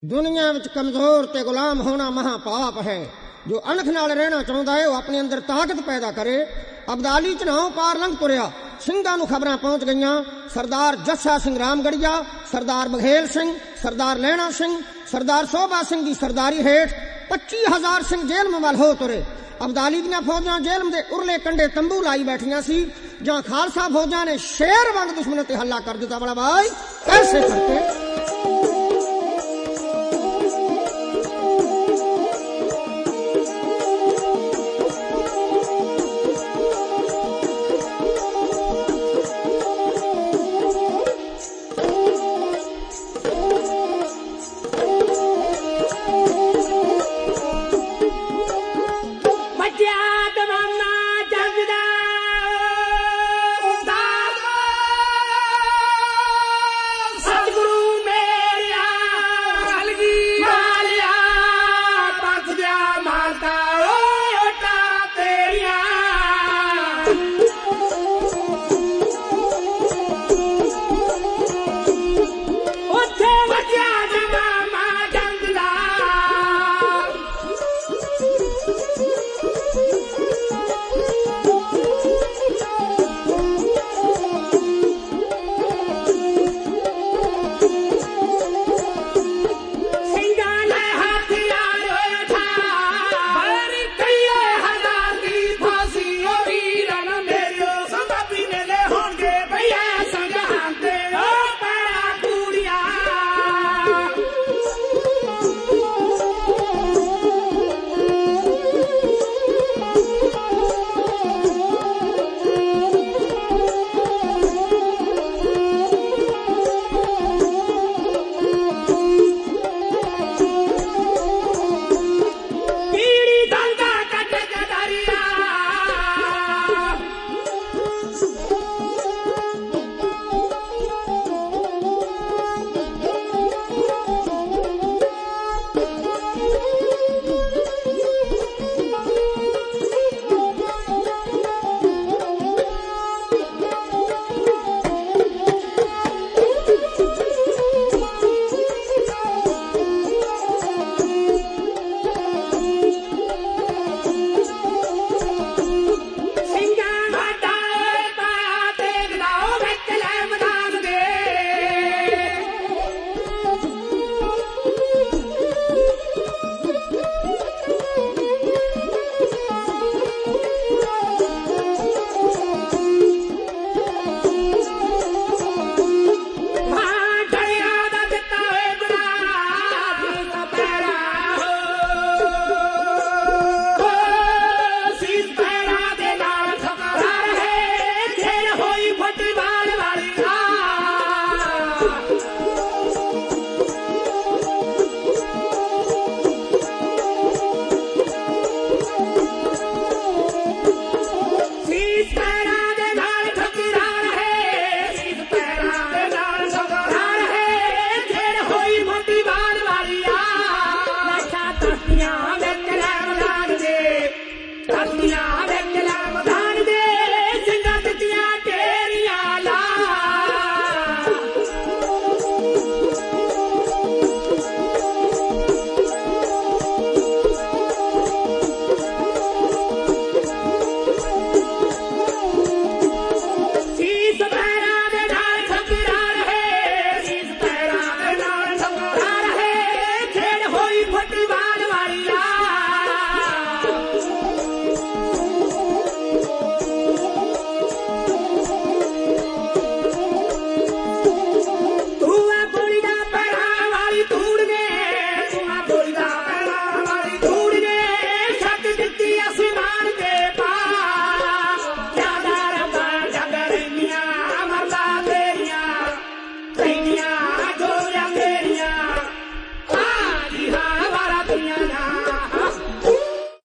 दुनिया विच कमजोर ते गुलाम होना महापाप है। जो अणख नाल रहना चाहुंदा है वह अपने अंदर ताकत पैदा करे। अब्दाली च नाव पार लंघ तुरिया, ਸਿੰਘਾਂ ਨੂੰ खबरां पहुंच गईयां। सरदार जस्सा सिंह रामगढ़िया, सरदार बघेल सिंह, सरदार लैणा सिंह, सरदार सोभा सिंह की सरदारी हेठ 25,000 सिंह जेल में हो तुरे। अब्दाली दियां फौजां जेल दे उरले कंडे तंबू लाई बैठियां सी, जहां खालसा फौजां ने शेर वांग दुश्मन ते हल्ला कर दिता। बड़ा भाई कैसे करते